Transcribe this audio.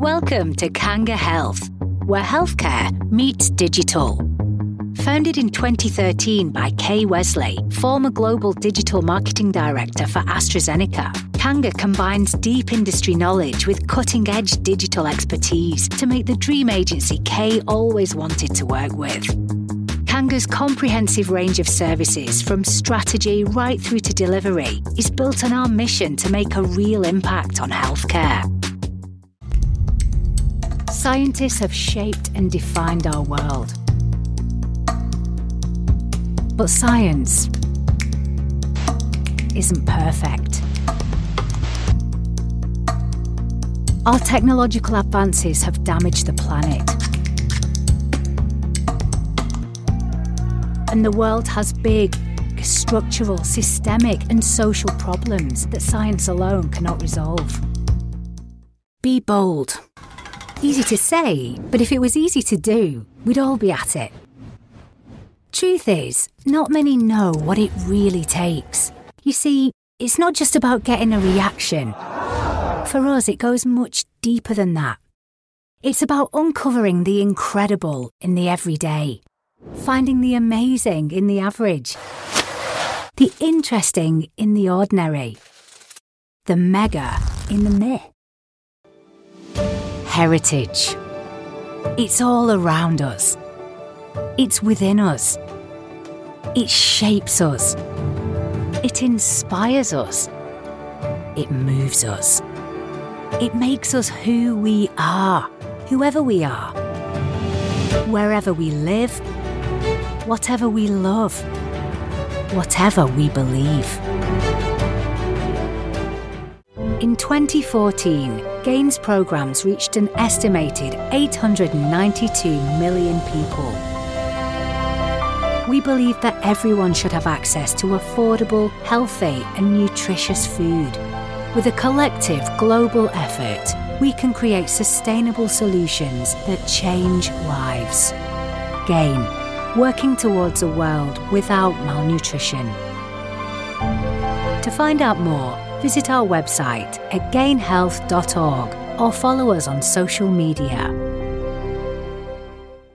Welcome to Kanga Health, where healthcare meets digital. Founded in 2013 by Kay Wesley, former Global Digital Marketing Director for AstraZeneca, Kanga combines deep industry knowledge with cutting-edge digital expertise to make the dream agency Kay always wanted to work with. Kanga's comprehensive range of services, from strategy right through to delivery, is built on our mission to make a real impact on healthcare. Scientists have shaped and defined our world. But science isn't perfect. Our technological advances have damaged the planet. And the world has big, structural, systemic and social problems that science alone cannot resolve. Be bold. Easy to say, but if it was easy to do, we'd all be at it. Truth is, not many know what it really takes. You see, it's not just about getting a reaction. For us, it goes much deeper than that. It's about uncovering the incredible in the everyday, finding the amazing in the average, the interesting in the ordinary, the mega in the myth. Heritage. It's all around us. It's within us. It shapes us. It inspires us. It moves us. It makes us who we are, whoever we are. Wherever we live, whatever we love, whatever we believe. In 2014, Gains programs reached an estimated 892 million people. We believe that everyone should have access to affordable, healthy and nutritious food. With a collective global effort, we can create sustainable solutions that change lives. GAIN, working towards a world without malnutrition. To find out more, visit our website at gainhealth.org or follow us on social media.